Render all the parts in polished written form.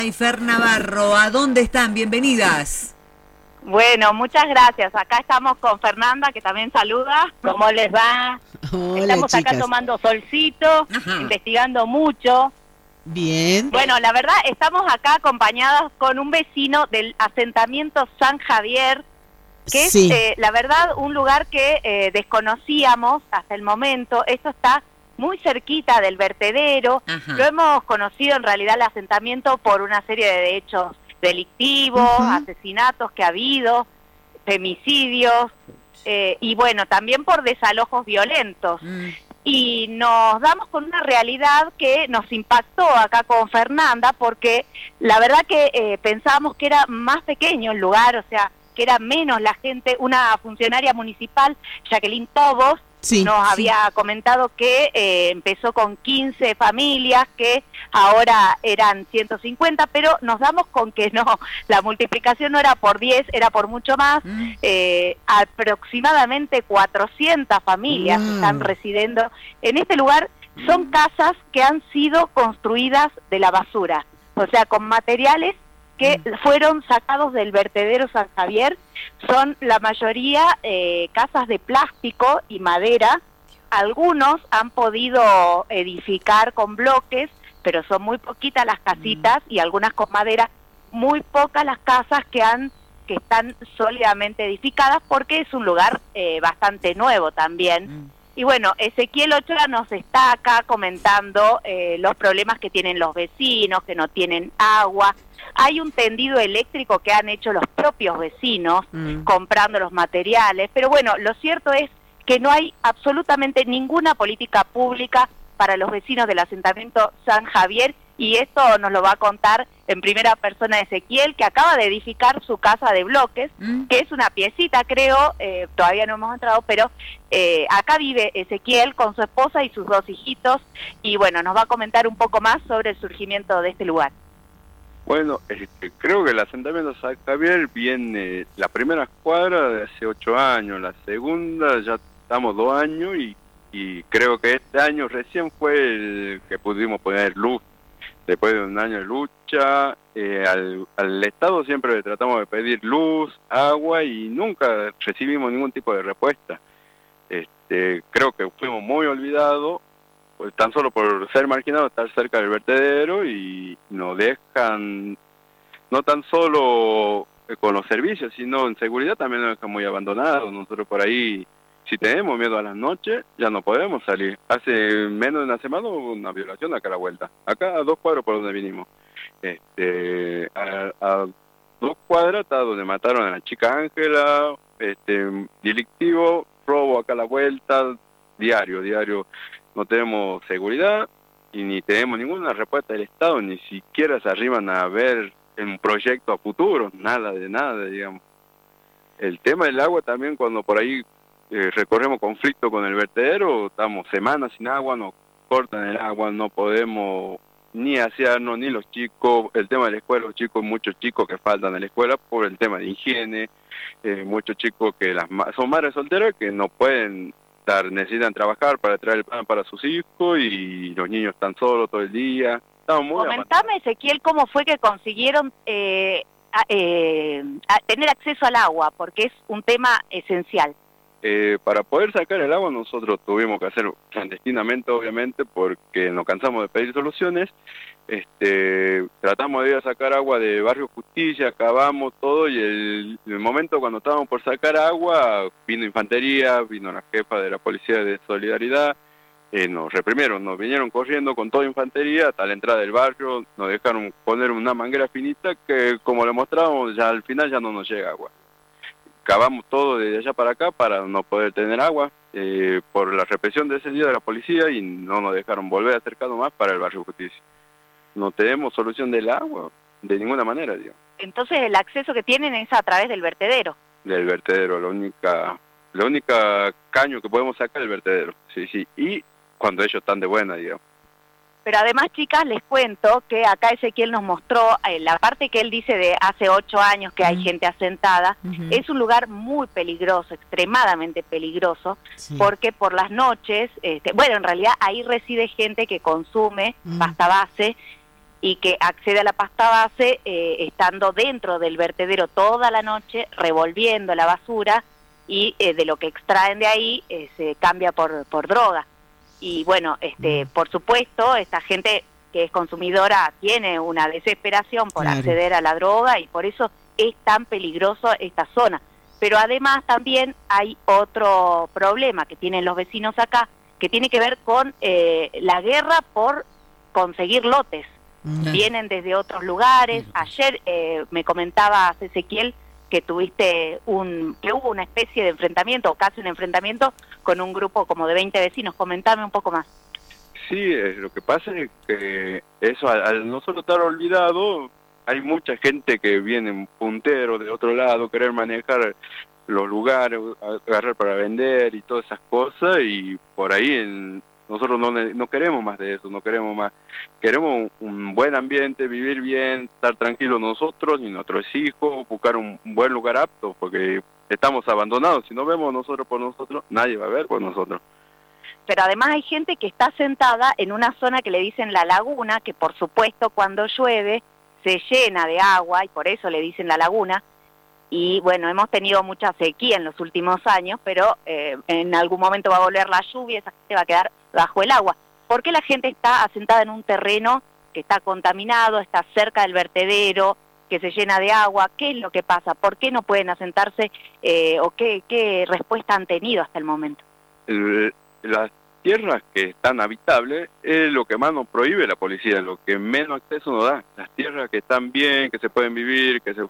Y Fer Navarro, ¿a dónde están? Bienvenidas. Bueno, muchas gracias. Acá estamos con Fernanda, que también saluda. ¿Cómo les va? Hola, Estamos chicas. acá tomando solcito, investigando mucho. Bien. Bueno, la verdad, estamos acá acompañadas con un vecino del asentamiento San Javier, que Sí. es, la verdad, un lugar que desconocíamos hasta el momento. Esto está muy cerquita del vertedero. Ajá. Lo hemos conocido en realidad el asentamiento por una serie de hechos delictivos, asesinatos que ha habido, femicidios, y bueno, también por desalojos violentos. Y nos damos con una realidad que nos impactó acá con Fernanda, porque la verdad que pensábamos que era más pequeño el lugar, o sea, que era menos la gente. Una funcionaria municipal, Jacqueline Tobos, nos había comentado que empezó con 15 familias, que ahora eran 150, pero nos damos con que no, la multiplicación no era por 10, era por mucho más. Aproximadamente 400 familias están residiendo en este lugar. Son casas que han sido construidas de la basura, o sea, con materiales que fueron sacados del vertedero San Javier. Son la mayoría casas de plástico y madera. Algunos han podido edificar con bloques, pero son muy poquitas las casitas y algunas con madera. Muy pocas las casas que están sólidamente edificadas, porque es un lugar bastante nuevo también. Y bueno, Ezequiel Ochoa nos está acá comentando los problemas que tienen los vecinos, que no tienen agua. Hay un tendido eléctrico que han hecho los propios vecinos, comprando los materiales. Pero bueno, lo cierto es que no hay absolutamente ninguna política pública para los vecinos del asentamiento San Javier, y esto nos lo va a contar en primera persona Ezequiel, que acaba de edificar su casa de bloques, que es una piecita, creo, todavía no hemos entrado, pero acá vive Ezequiel con su esposa y sus 2 hijitos, y bueno, nos va a comentar un poco más sobre el surgimiento de este lugar. Bueno, creo que el asentamiento San Javier viene la primera cuadra de hace 8 años, la segunda ya estamos 2 años, y creo que este año recién fue el que pudimos poner luz. Después de un año de lucha, al Estado siempre le tratamos de pedir luz, agua, y nunca recibimos ningún tipo de respuesta. Creo que fuimos muy olvidados, pues, tan solo por ser marginados, estar cerca del vertedero, y nos dejan, no tan solo con los servicios, sino en seguridad también nos dejan muy abandonados. Nosotros por ahí, si tenemos miedo a las noches, ya no podemos salir. Hace menos de una semana hubo una violación acá a la vuelta, acá a 2 cuadras por donde vinimos. A 2 cuadras está donde mataron a la chica Ángela, delictivo, robo acá a la vuelta, diario. No tenemos seguridad y ni tenemos ninguna respuesta del Estado, ni siquiera se arriban a ver un proyecto a futuro, nada, digamos. El tema del agua también, cuando por ahí recorremos conflicto con el vertedero, estamos semanas sin agua, nos cortan el agua, no podemos ni asearnos, ni los chicos. El tema de la escuela, los chicos, muchos chicos que faltan a la escuela por el tema de higiene, muchos chicos que son madres solteras que no pueden necesitan trabajar para traer el pan para sus hijos, y los niños están solos todo el día. Estamos muy Comentame, Ezequiel, cómo fue que consiguieron tener acceso al agua, porque es un tema esencial. Para poder sacar el agua nosotros tuvimos que hacerlo clandestinamente, obviamente, porque nos cansamos de pedir soluciones. Tratamos de ir a sacar agua de Barrio Justicia, cavamos todo, y el momento cuando estábamos por sacar agua, vino infantería, vino la jefa de la Policía de Solidaridad, nos reprimieron, nos vinieron corriendo con toda infantería hasta la entrada del barrio, nos dejaron poner una manguera finita que, como le mostrábamos, ya al final ya no nos llega agua. Cavamos todo desde allá para acá para no poder tener agua, por la represión de ese día de la policía, y no nos dejaron volver acercarnos más para el Barrio Justicia. No tenemos solución del agua de ninguna manera, digamos. Entonces el acceso que tienen es a través del vertedero. Del vertedero, la única caño que podemos sacar es el vertedero, sí, y cuando ellos están de buena, digamos. Pero además, chicas, les cuento que acá Ezequiel nos mostró la parte que él dice de hace 8 años que hay gente asentada. Es un lugar muy peligroso, extremadamente peligroso, porque por las noches, bueno, en realidad ahí reside gente que consume pasta base, y que accede a la pasta base estando dentro del vertedero toda la noche, revolviendo la basura, y de lo que extraen de ahí se cambia por droga. Y bueno, por supuesto, esta gente que es consumidora tiene una desesperación por acceder a la droga, y por eso es tan peligroso esta zona. Pero además también hay otro problema que tienen los vecinos acá, que tiene que ver con la guerra por conseguir lotes. Vienen desde otros lugares. Ayer me comentabas, Ezequiel, que que hubo una especie de enfrentamiento, o casi un enfrentamiento, con un grupo como de 20 vecinos. Comentame un poco más. Sí, lo que pasa es que eso, al nosotros estar olvidado, hay mucha gente que viene puntero de otro lado, querer manejar los lugares, agarrar para vender y todas esas cosas, y por ahí nosotros no queremos más de eso, no queremos más. Queremos un buen ambiente, vivir bien, estar tranquilos nosotros y nuestros hijos, buscar un buen lugar apto, porque estamos abandonados. Si no vemos nosotros por nosotros, nadie va a ver por nosotros. Pero además hay gente que está sentada en una zona que le dicen la laguna, que por supuesto cuando llueve se llena de agua, y por eso le dicen la laguna. Y bueno, hemos tenido mucha sequía en los últimos años, pero en algún momento va a volver la lluvia, esa gente va a quedar bajo el agua. ¿Por qué la gente está asentada en un terreno que está contaminado, está cerca del vertedero, que se llena de agua? ¿Qué es lo que pasa? ¿Por qué no pueden asentarse o qué respuesta han tenido hasta el momento? Las tierras que están habitables es lo que más nos prohíbe la policía, lo que menos acceso nos da. Las tierras que están bien, que se pueden vivir, que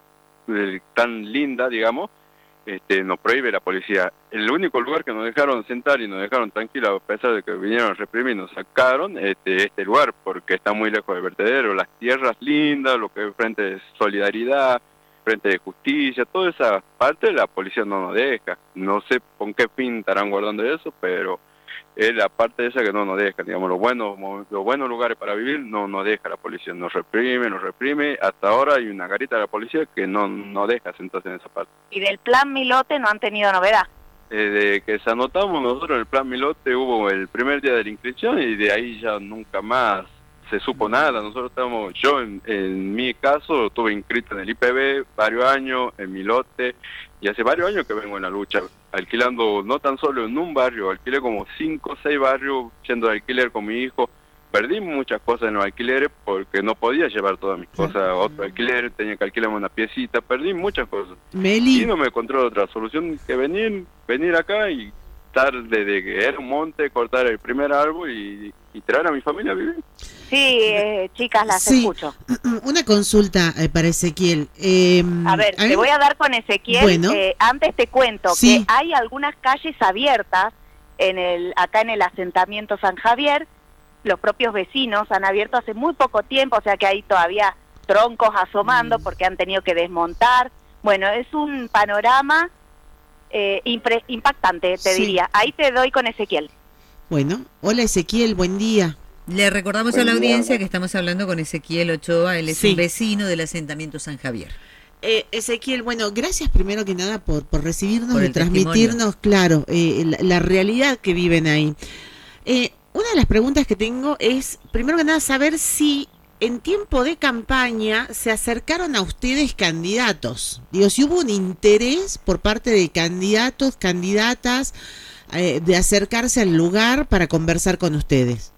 tan lindas, digamos, nos prohíbe la policía. El único lugar que nos dejaron sentar y nos dejaron tranquilos, a pesar de que vinieron a reprimir, nos sacaron este lugar, porque está muy lejos del vertedero. Las tierras lindas, lo que es Frente de Solidaridad, Frente de Justicia, toda esa parte la policía no nos deja. No sé con qué fin estarán guardando eso, pero es la parte esa que no nos deja, digamos, los buenos lugares para vivir no nos deja la policía, nos reprime, hasta ahora hay una garita de la policía que no deja sentarse en esa parte. ¿Y del plan Milote no han tenido novedad? De que se anotamos nosotros el plan Milote, hubo el primer día de la inscripción y de ahí ya nunca más se supo nada. Nosotros yo en mi caso estuve inscrito en el IPB varios años, en Milote, y hace varios años que vengo en la lucha, alquilando no tan solo en un barrio, alquilé como 5 o 6 barrios, yendo de alquiler con mi hijo. Perdí muchas cosas en los alquileres porque no podía llevar todas mis cosas a otro alquiler, tenía que alquilarme una piecita, perdí muchas cosas. Meli. Y no me encontré otra solución que venir acá y estar desde que era un monte, cortar el primer árbol y traer a mi familia a vivir. Sí, chicas, las escucho. Una consulta para Ezequiel. A ver, te voy a dar con Ezequiel. Bueno. Antes te cuento que hay algunas calles abiertas acá en el asentamiento San Javier. Los propios vecinos han abierto hace muy poco tiempo, o sea que hay todavía troncos asomando porque han tenido que desmontar. Bueno, es un panorama impactante, te diría. Ahí te doy con Ezequiel. Bueno, hola Ezequiel, buen día. Le recordamos a la audiencia que estamos hablando con Ezequiel Ochoa, él es un vecino del asentamiento San Javier. Ezequiel, bueno, gracias primero que nada por recibirnos por y transmitirnos, claro, la realidad que viven ahí. Una de las preguntas que tengo es, primero que nada, saber si en tiempo de campaña se acercaron a ustedes candidatos. Digo, si hubo un interés por parte de candidatos, candidatas, de acercarse al lugar para conversar con ustedes.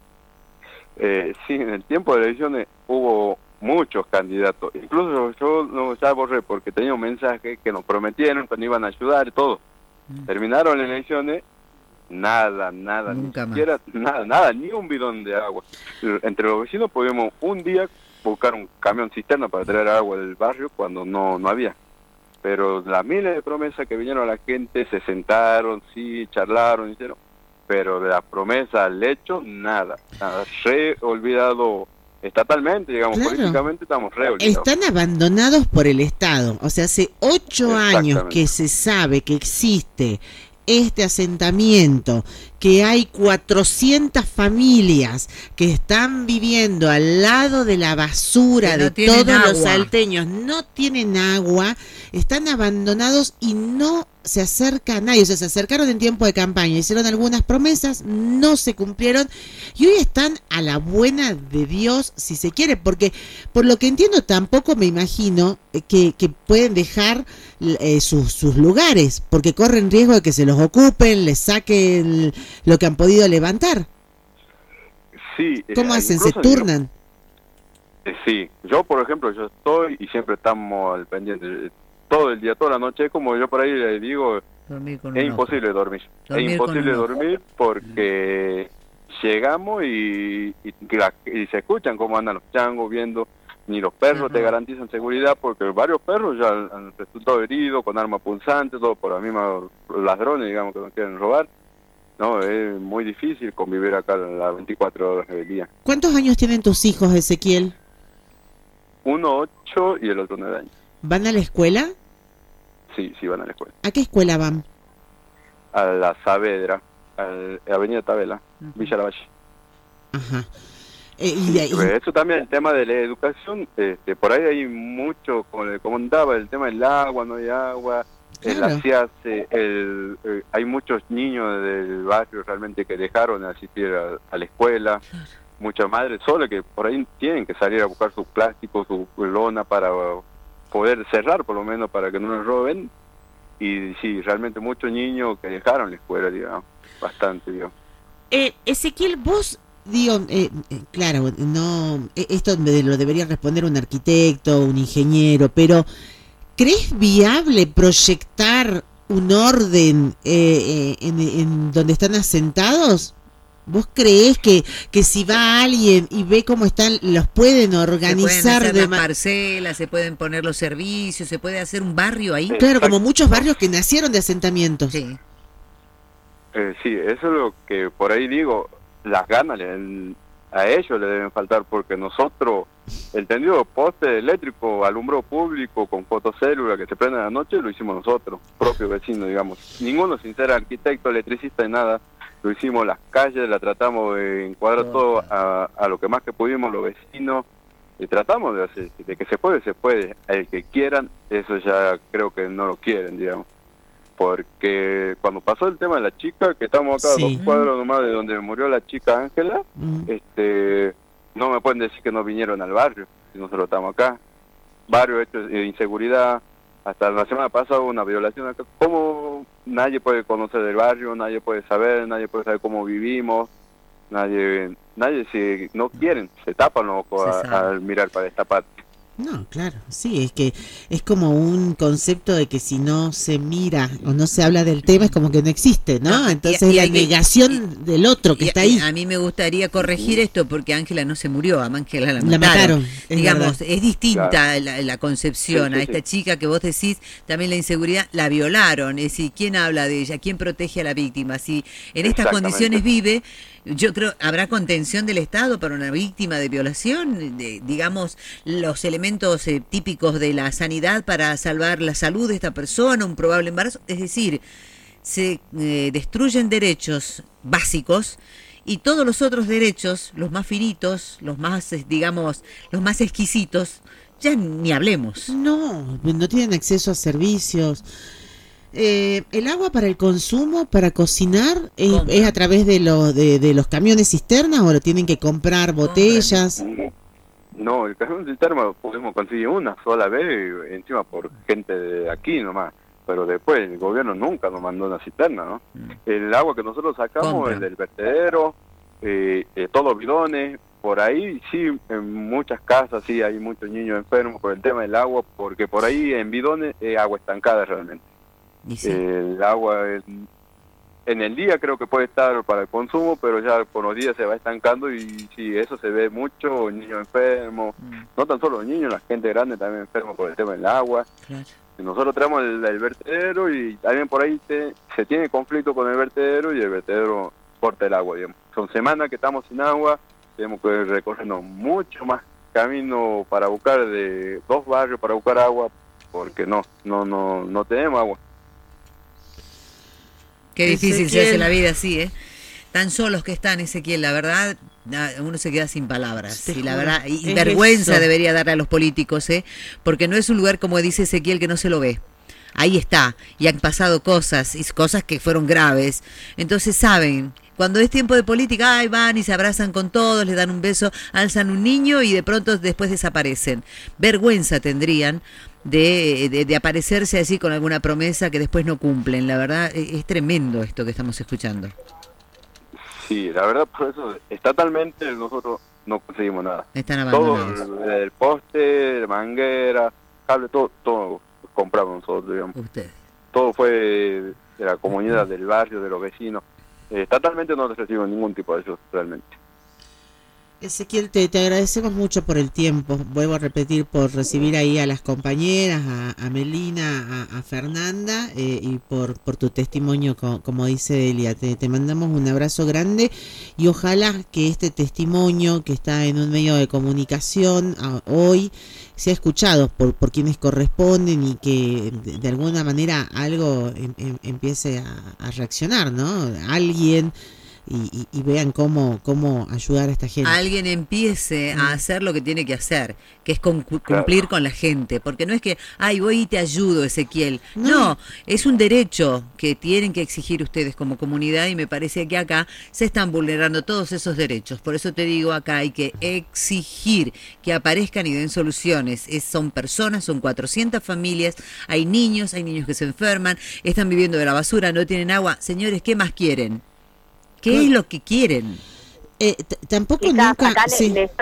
Sí, en el tiempo de elecciones hubo muchos candidatos. Incluso yo ya borré porque tenía un mensaje que nos prometieron que nos iban a ayudar y todo. Terminaron las elecciones, nada, nunca ni siquiera nada, ni un bidón de agua. Entre los vecinos pudimos un día buscar un camión cisterna para traer agua del barrio cuando no había. Pero las miles de promesas que vinieron a la gente, se sentaron, sí, charlaron, hicieron, pero de la promesa al hecho, nada, re olvidado estatalmente, digamos, claro. Políticamente estamos re olvidados. Están abandonados por el Estado, o sea, hace 8 años que se sabe que existe este asentamiento, que hay 400 familias que están viviendo al lado de la basura de todos los salteños, no tienen agua, están abandonados y no se acerca a nadie, o sea, se acercaron en tiempo de campaña, hicieron algunas promesas, no se cumplieron y hoy están a la buena de Dios, si se quiere, porque por lo que entiendo tampoco me imagino que pueden dejar sus lugares, porque corren riesgo de que se los ocupen, les saquen lo que han podido levantar. Sí. ¿Cómo hacen? ¿Se turnan? Sí, yo por ejemplo, yo estoy y siempre estamos al pendiente, todo el día, toda la noche, como yo por ahí le digo, es imposible dormir. Es imposible dormir porque llegamos y se escuchan cómo andan los changos viendo, ni los perros te garantizan seguridad porque varios perros ya han resultado heridos con armas punzantes, todo por los mismos ladrones, digamos, que nos quieren robar. No, es muy difícil convivir acá las 24 horas del día. ¿Cuántos años tienen tus hijos, Ezequiel? Uno 8 y el otro 9 años. ¿Van a la escuela? Sí, van a la escuela. ¿A qué escuela van? A la Saavedra, a la Avenida Tabela, Villa Lavalle. Ajá. Eso también, el tema de la educación, por ahí hay mucho, como le comentaba, el tema del agua, no hay agua, claro. Hay muchos niños del barrio realmente que dejaron de asistir a la escuela. Claro. Muchas madres solas que por ahí tienen que salir a buscar sus plásticos, su lona para poder cerrar por lo menos para que no nos roben. Y sí, realmente muchos niños que dejaron la escuela, digamos, bastante, digamos. Ezequiel, vos, digo, claro, no, esto lo debería responder un arquitecto, un ingeniero, pero ¿crees viable proyectar un orden en donde están asentados? ¿Vos creés que si va alguien y ve cómo están, los pueden organizar? Se pueden hacer las parcelas, se pueden poner los servicios, se puede hacer un barrio ahí. Claro, como muchos barrios que nacieron de asentamientos. Sí. Sí, eso es lo que por ahí digo, las ganas a ellos le deben faltar, porque nosotros, el tendido de poste eléctrico, alumbrado público con fotocélula que se prende en la noche, lo hicimos nosotros, propios vecinos, digamos. Ninguno sin ser arquitecto, electricista y nada. Lo hicimos las calles, la tratamos de encuadrar todo a lo que más que pudimos los vecinos, y tratamos de hacer, de que se puede, el que quieran, eso ya creo que no lo quieren, digamos, porque cuando pasó el tema de la chica, que estamos acá a 2 cuadros nomás de donde murió la chica Ángela, no me pueden decir que no vinieron al barrio, si nosotros estamos acá, barrio hecho de inseguridad. Hasta la semana pasada hubo una violación acá. ¿Cómo nadie puede conocer del barrio? Nadie puede saber cómo vivimos. Nadie si no quieren, se tapan los ojos al mirar para esta parte. No, claro, sí, es que es como un concepto de que si no se mira o no se habla del tema es como que no existe, ¿no? Entonces la negación del otro que está ahí. A mí me gustaría corregir esto porque Ángela no se murió, a Ángela la mataron. Digamos, es distinta la concepción. A esta chica que vos decís, también la inseguridad, la violaron. Es decir, ¿quién habla de ella? ¿Quién protege a la víctima? Si en estas condiciones vive, yo creo, ¿habrá contención del Estado para una víctima de violación? Digamos, los elementos típicos de la sanidad para salvar la salud de esta persona, un probable embarazo. Es decir, se destruyen derechos básicos y todos los otros derechos, los más finitos, los más, digamos, los más exquisitos, ya ni hablemos. No tienen acceso a servicios. El agua para el consumo, para cocinar, es a través de los camiones cisternas, o lo tienen que comprar botellas. No, el camión cisterna podemos conseguir una sola vez, encima por gente de aquí nomás, pero después el gobierno nunca nos mandó una cisterna, ¿no? El agua que nosotros sacamos es del vertedero, todos bidones. Por ahí sí, en muchas casas sí hay muchos niños enfermos por el tema del agua, porque por ahí en bidones es agua estancada realmente. El agua en el día creo que puede estar para el consumo, pero ya con los días se va estancando y sí, eso se ve mucho, niños enfermos, no tan solo los niños, la gente grande también enferma por el tema del agua. Claro. Nosotros tenemos el vertedero y también por ahí se tiene conflicto con el vertedero y el vertedero corta el agua, digamos. Son semanas que estamos sin agua, tenemos que recorrernos mucho más camino para buscar de 2 barrios para buscar agua, porque no tenemos agua. Qué difícil se hace la vida así, ¿eh? Tan solos que están, Ezequiel, la verdad, uno se queda sin palabras. Y la verdad, y vergüenza debería darle a los políticos, porque no es un lugar, como dice Ezequiel, que no se lo ve. ahí está, y han pasado cosas, y cosas que fueron graves, entonces saben. Cuando es tiempo de política, ay, van y se abrazan con todos, les dan un beso, alzan un niño y de pronto después desaparecen. Vergüenza tendrían de aparecerse así con alguna promesa que después no cumplen. La verdad, es tremendo esto que estamos escuchando. Sí, la verdad, por eso, estatalmente nosotros no conseguimos nada. Están abandonados. Todo, el poste, manguera, cable, todo compramos nosotros, digamos. Ustedes. Todo fue de la comunidad, del barrio, de los vecinos. Estatalmente no recibimos ningún tipo de ayuda, realmente. Ezequiel, te agradecemos mucho por el tiempo, vuelvo a repetir, por recibir ahí a las compañeras, a Melina, a Fernanda, y por tu testimonio, como dice Elia. Te mandamos un abrazo grande y ojalá que este testimonio que está en un medio de comunicación hoy sea escuchado por quienes corresponden y que de alguna manera algo empiece a reaccionar, ¿no? Alguien... Y vean cómo ayudar a esta gente. Alguien empiece a hacer lo que tiene que hacer, que es cumplir con la gente, porque no es que, ay, voy y te ayudo, Ezequiel. No, es un derecho que tienen que exigir ustedes como comunidad y me parece que acá se están vulnerando todos esos derechos. Por eso te digo, acá hay que exigir que aparezcan y den soluciones. Son personas, son 400 familias, hay niños que se enferman, están viviendo de la basura, no tienen agua. Señores, ¿qué más quieren? ¿Qué es lo que quieren? Tampoco quizás nunca... acá sí. le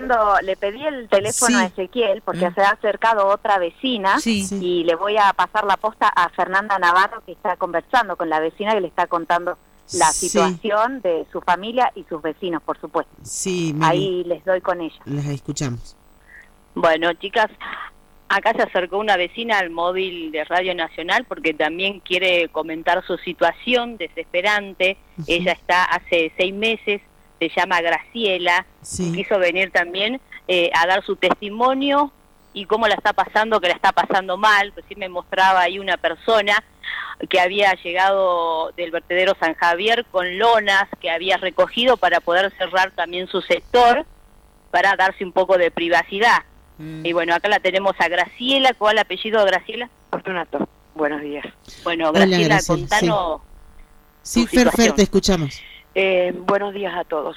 pedí el teléfono a Ezequiel porque se ha acercado otra vecina y le voy a pasar la posta a Fernanda Navarro, que está conversando con la vecina que le está contando la situación de su familia y sus vecinos, por supuesto. Sí, ahí les doy con ella. Las escuchamos. Bueno, chicas, acá se acercó una vecina al móvil de Radio Nacional porque también quiere comentar su situación desesperante. Ella está hace 6 meses, se llama Graciela, quiso venir también a dar su testimonio y cómo la está pasando, que la está pasando mal. Recién me mostraba ahí una persona que había llegado del vertedero San Javier con lonas que había recogido para poder cerrar también su sector, para darse un poco de privacidad. Y bueno, acá la tenemos a Graciela. ¿Cuál es el apellido de Graciela? Fortunato. Buenos días. Bueno, Graciela, contanos. Sí, Fer, te escuchamos. Buenos días a todos.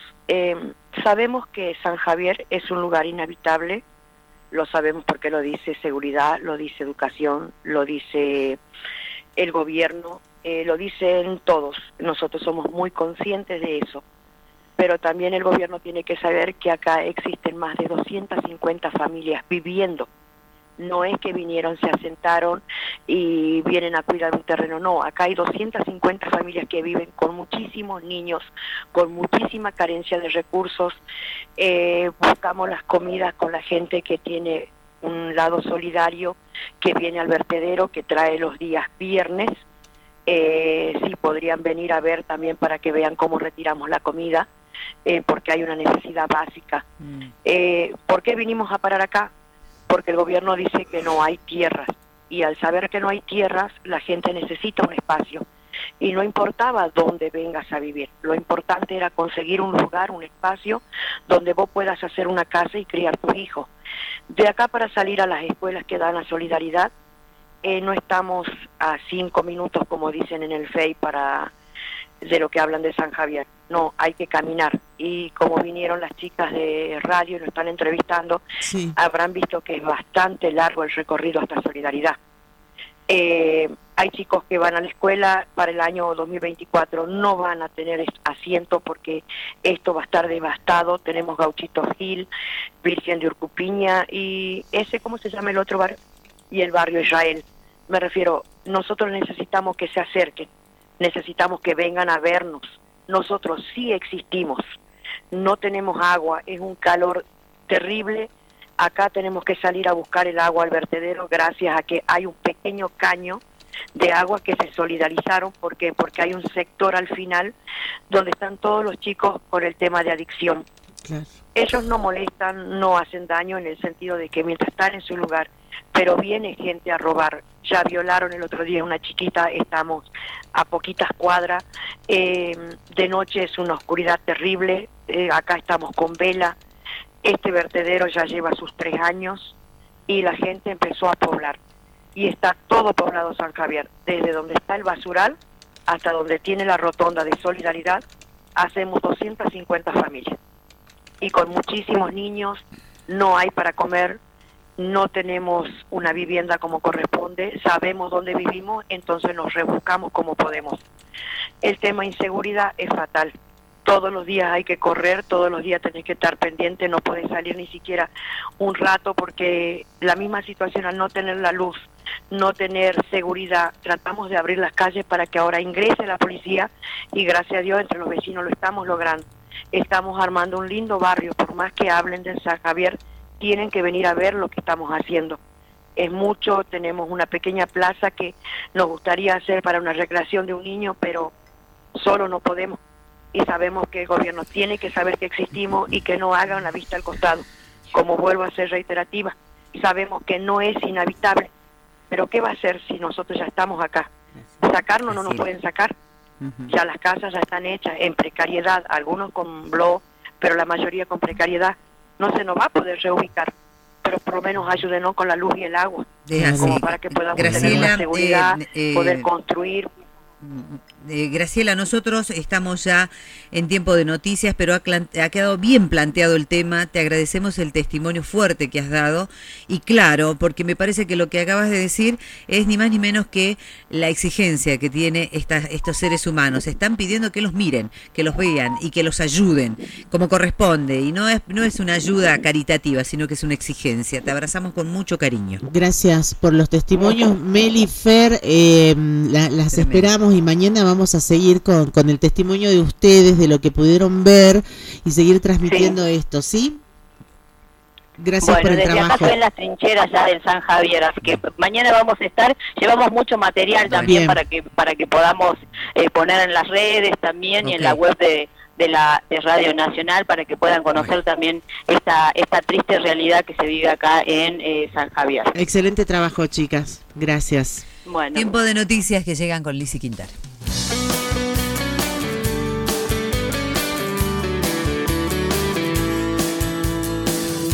Sabemos que San Javier es un lugar inhabitable, lo sabemos porque lo dice seguridad, lo dice educación, lo dice el gobierno, lo dicen todos. Nosotros somos muy conscientes de eso. Pero también el gobierno tiene que saber que acá existen más de 250 familias viviendo. No es que vinieron, se asentaron y vienen a cuidar un terreno, no. Acá hay 250 familias que viven con muchísimos niños, con muchísima carencia de recursos. Buscamos las comidas con la gente que tiene un lado solidario, que viene al vertedero, que trae los días viernes. Sí, podrían venir a ver también para que vean cómo retiramos la comida. Porque hay una necesidad básica. ¿Por qué vinimos a parar acá? Porque el gobierno dice que no hay tierras, y al saber que no hay tierras, la gente necesita un espacio, y no importaba dónde vengas a vivir, lo importante era conseguir un lugar, un espacio, donde vos puedas hacer una casa y criar tus hijos. De acá para salir a las escuelas que dan a Solidaridad, no estamos a 5 minutos, como dicen en el FEI, de lo que hablan de San Javier. No, hay que caminar. Y como vinieron las chicas de radio y nos están entrevistando, habrán visto que es bastante largo el recorrido hasta Solidaridad. Hay chicos que van a la escuela para el año 2024, no van a tener asiento porque esto va a estar devastado. Tenemos Gauchito Gil, Virgen de Urcupiña y ¿cómo se llama el otro barrio? Y el barrio Israel. Me refiero, nosotros necesitamos que se acerquen. Necesitamos que vengan a vernos. Nosotros sí existimos. No tenemos agua, es un calor terrible. Acá tenemos que salir a buscar el agua al vertedero gracias a que hay un pequeño caño de agua que se solidarizaron. ¿Por qué? Porque hay un sector al final donde están todos los chicos por el tema de adicción. Claro. Ellos no molestan, no hacen daño en el sentido de que mientras están en su lugar, pero viene gente a robar. Ya violaron el otro día a una chiquita, estamos a poquitas cuadras, de noche es una oscuridad terrible, acá estamos con vela. Este vertedero ya lleva sus 3 años y la gente empezó a poblar. y está todo poblado San Javier, desde donde está el basural hasta donde tiene la rotonda de Solidaridad, hacemos 250 familias. Y con muchísimos niños, no hay para comer, no tenemos una vivienda como corresponde, sabemos dónde vivimos, entonces nos rebuscamos como podemos. El tema inseguridad es fatal. Todos los días hay que correr, todos los días tenés que estar pendiente, no podés salir ni siquiera un rato porque la misma situación al no tener la luz, no tener seguridad, tratamos de abrir las calles para que ahora ingrese la policía y gracias a Dios entre los vecinos lo estamos logrando. Estamos armando un lindo barrio, por más que hablen de San Javier, tienen que venir a ver lo que estamos haciendo. Es mucho, tenemos una pequeña plaza que nos gustaría hacer para una recreación de un niño, pero solo no podemos. Y sabemos que el gobierno tiene que saber que existimos y que no hagan la vista al costado. Como vuelvo a ser reiterativa, sabemos que no es inhabitable, pero ¿qué va a hacer si nosotros ya estamos acá? Sacarnos no nos pueden sacar, ya las casas ya están hechas en precariedad, algunos con blog, pero la mayoría con precariedad. No se nos va a poder reubicar, pero por lo menos ayúdenos con la luz y el agua, como para que podamos tener una seguridad, poder construir. Graciela, nosotros estamos ya en tiempo de noticias, pero ha quedado bien planteado el tema. Te agradecemos el testimonio fuerte que has dado y claro, porque me parece que lo que acabas de decir es ni más ni menos que la exigencia que tiene estos seres humanos. Están pidiendo que los miren, que los vean y que los ayuden como corresponde, y no es una ayuda caritativa, sino que es una exigencia. Te abrazamos con mucho cariño. Gracias por los testimonios, Meli, Fer, las esperamos y mañana vamos a seguir con el testimonio de ustedes, de lo que pudieron ver y seguir transmitiendo esto, ¿sí? Gracias por el desde trabajo. Acá estoy en las trincheras ya del San Javier, así que mañana vamos a estar, llevamos mucho material también para que podamos poner en las redes también y en la web de Radio Nacional para que puedan conocer también esta triste realidad que se vive acá en San Javier. Excelente trabajo, chicas. Gracias. Tiempo de noticias que llegan con Lizzy Quintar.